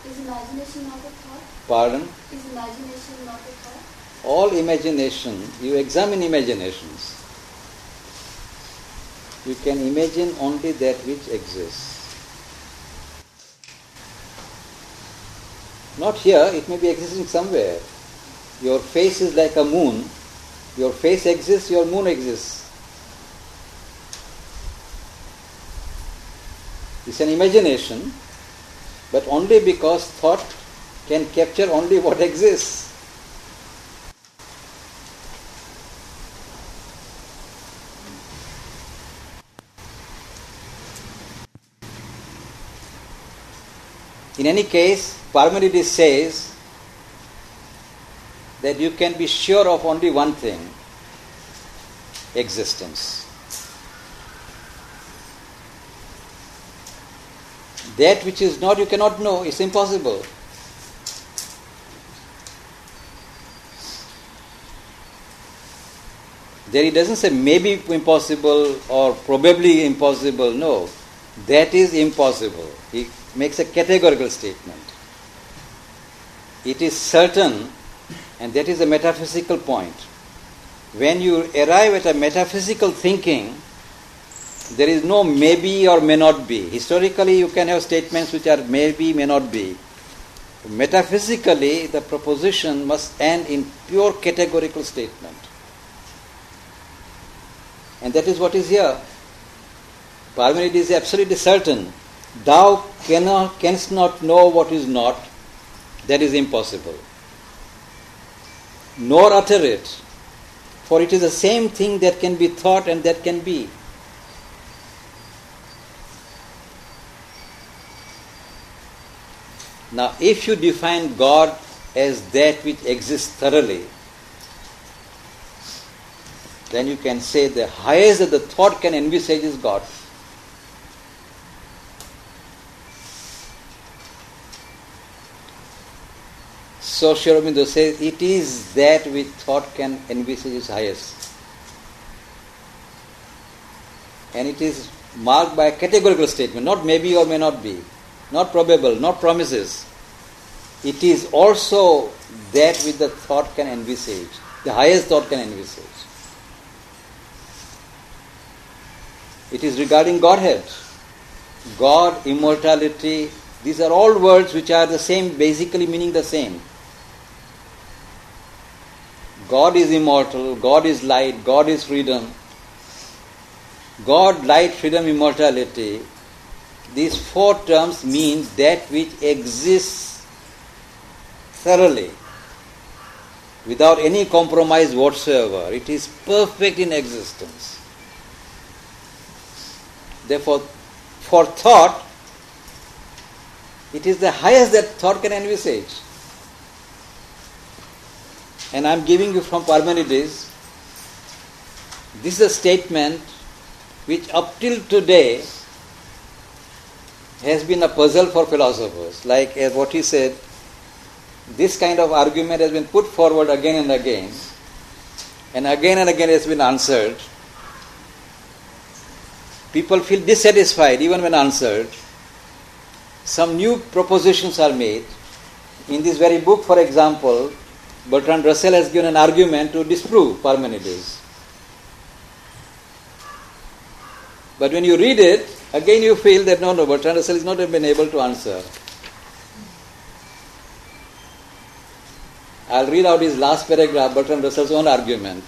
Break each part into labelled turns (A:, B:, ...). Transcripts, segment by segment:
A: Is imagination not a thought?
B: Pardon?
A: Is imagination not a thought?
B: All imagination, you examine imaginations. You can imagine only that which exists. Not here, it may be existing somewhere. Your face is like a moon. Your face exists, your moon exists. It's an imagination, but only because thought can capture only what exists. In any case, Parmenides says that you can be sure of only one thing: existence. That which is not, you cannot know. It's impossible. There he doesn't say maybe impossible or probably impossible. No, that is impossible. He makes a categorical statement. It is certain, and that is a metaphysical point. When you arrive at a metaphysical thinking, there is no maybe or may not be. Historically, you can have statements which are maybe, may not be. Metaphysically, the proposition must end in pure categorical statement. And that is what is here. Parmenides is absolutely certain. Thou canst not know what is not. That is impossible. Nor utter it. For it is the same thing that can be thought and that can be. Now, if you define God as that which exists thoroughly, then you can say the highest that the thought can envisage is God. So Sri Aurobindo says it is that which thought can envisage is highest. And it is marked by a categorical statement, not maybe or may not be, not probable, not promises. It is also that which the thought can envisage, the highest thought can envisage. It is regarding Godhead. God, immortality, these are all words which are the same, basically meaning the same. God is immortal, God is light, God is freedom. God, light, freedom, immortality. These four terms mean that which exists thoroughly, without any compromise whatsoever. It is perfect in existence. Therefore, for thought, it is the highest that thought can envisage. And I am giving you from Parmenides. This is a statement which up till today has been a puzzle for philosophers. Like as what he said, this kind of argument has been put forward again and again has been answered. People feel dissatisfied even when answered. Some new propositions are made. In this very book, for example, Bertrand Russell has given an argument to disprove Parmenides. But when you read it, again you feel that no, Bertrand Russell has not been able to answer. I'll read out his last paragraph, Bertrand Russell's own argument.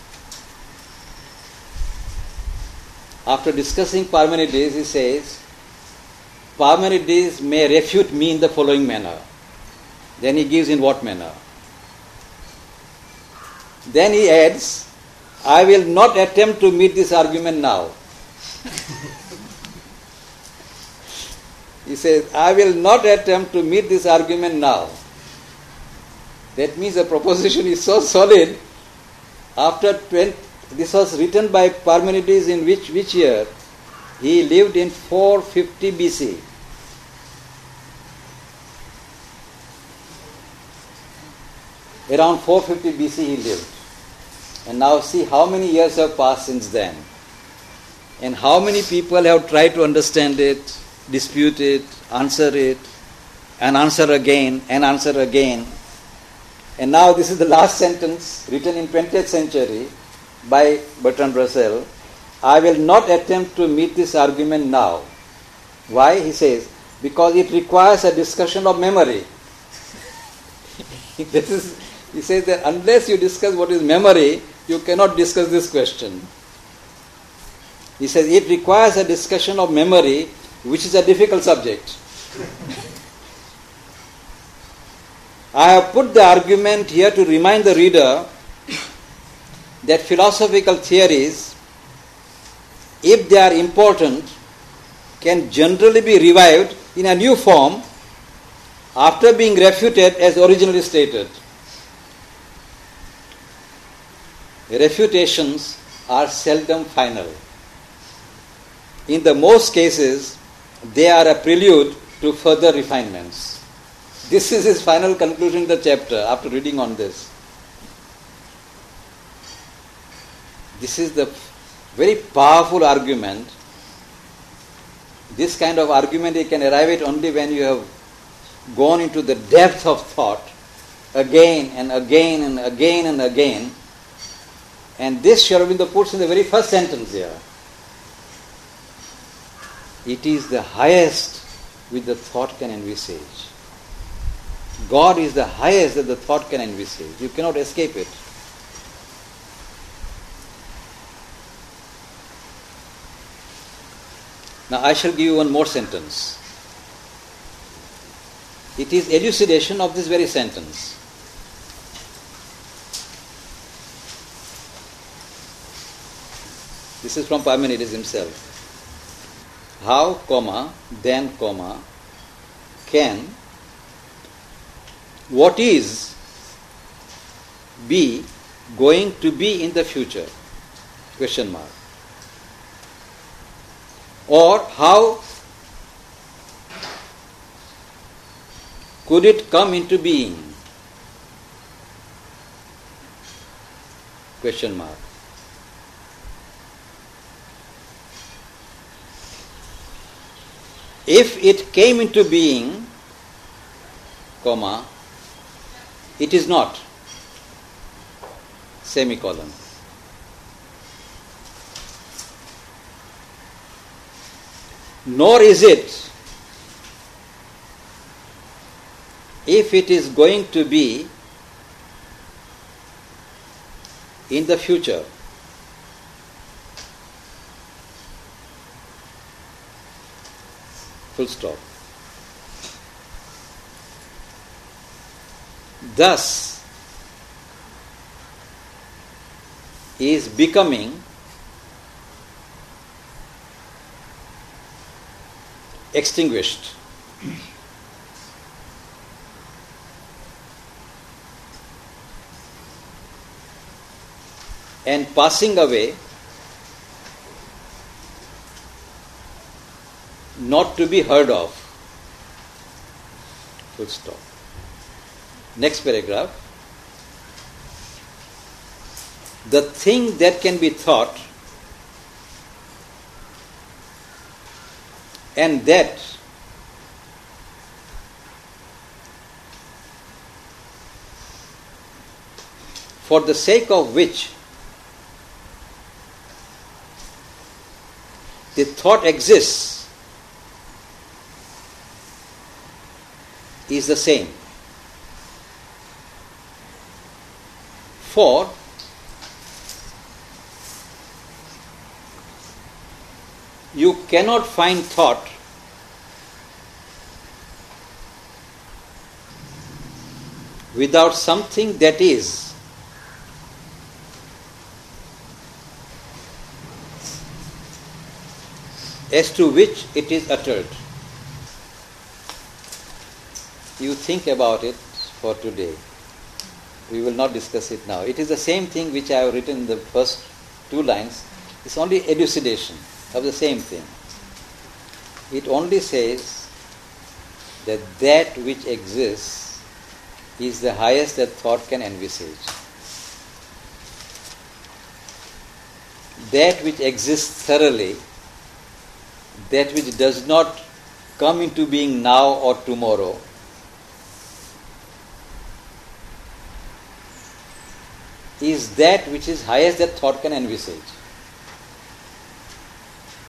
B: After discussing Parmenides, he says, Parmenides may refute me in the following manner. Then he gives in what manner. Then he adds, I will not attempt to meet this argument now. He says, I will not attempt to meet this argument now. That means the proposition is so solid. This was written by Parmenides in which year? He lived in 450 BC. Around 450 BC he lived. And now see how many years have passed since then. And how many people have tried to understand it, dispute it, answer it. and answer again, and answer again. And now this is the last sentence written in 20th century by Bertrand Russell. I will not attempt to meet this argument now. Why? He says, because it requires a discussion of memory. He says that unless you discuss what is memory, you cannot discuss this question. He says it requires a discussion of memory, which is a difficult subject. I have put the argument here to remind the reader that philosophical theories, if they are important, can generally be revived in a new form after being refuted as originally stated. Refutations are seldom final. In the most cases, they are a prelude to further refinements. This is his final conclusion in the chapter after reading on this. This is the very powerful argument. This kind of argument you can arrive at only when you have gone into the depth of thought again and again and again and again. And this Sri Aurobindo puts in the very first sentence here. It is the highest which the thought can envisage. God is the highest that the thought can envisage. You cannot escape it. Now I shall give you one more sentence. It is elucidation of this very sentence. This is from Parmenides himself. How, then, can what is be going to be in the future? Question mark. Or how could it come into being? Question mark. If it came into being, it is not, semicolon. Nor is it, if it is going to be in the future. Full stop. Thus is becoming extinguished. And passing away, not to be heard of. Full stop. Next paragraph. The thing that can be thought and that for the sake of which the thought exists is the same. For you cannot find thought without something that is, as to which it is uttered. You think about it for today. We will not discuss it now. It is the same thing which I have written in the first 2 lines. It's only elucidation of the same thing. It only says that that which exists is the highest that thought can envisage. That which exists thoroughly, that which does not come into being now or tomorrow, is that which is highest that thought can envisage.